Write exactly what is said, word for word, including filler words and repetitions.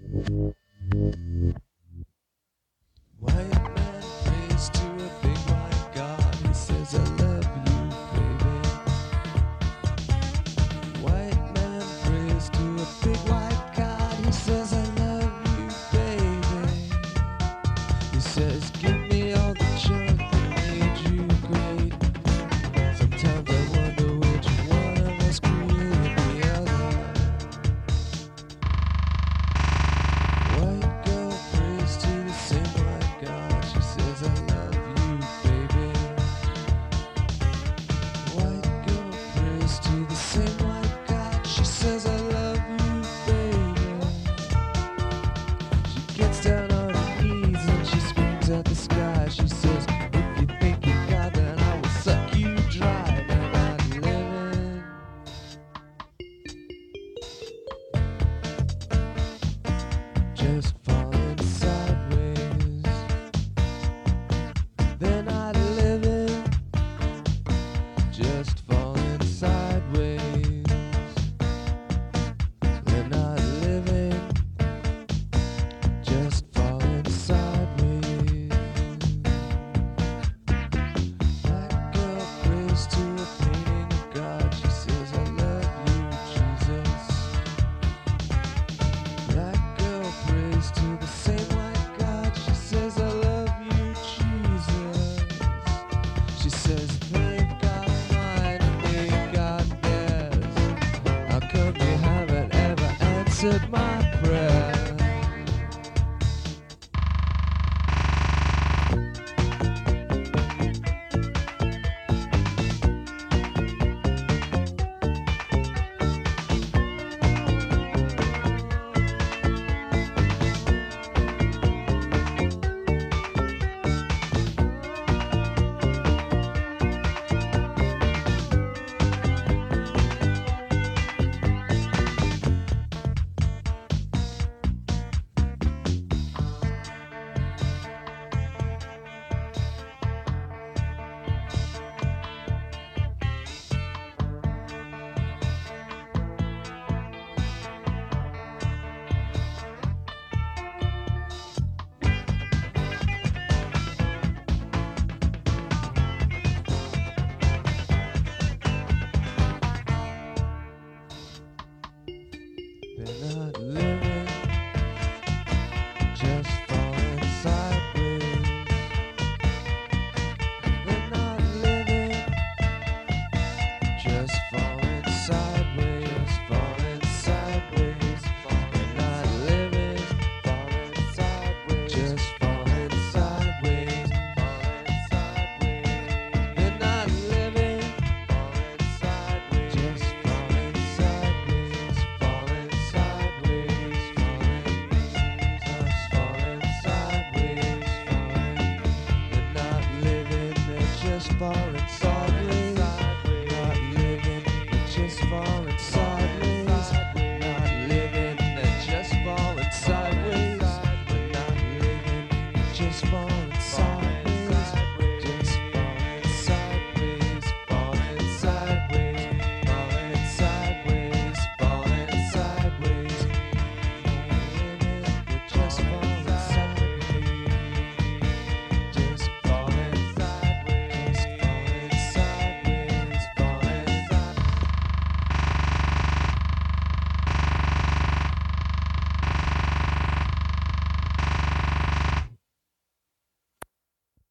White man prays to a big white God. He says, I love you, baby. White man prays to a big white God. He says, I love you, baby. He says, give me all the junk that made you great. Sometimes I wonder which one of us created the other. White girl prays to the same white God. She says, I love you, baby. White girl prays to the same white God. She says, I love you, baby. She gets down on her knees and she screams at the sky. She says, if you think you got, then I will suck you dry. Now I'm living. Just fall.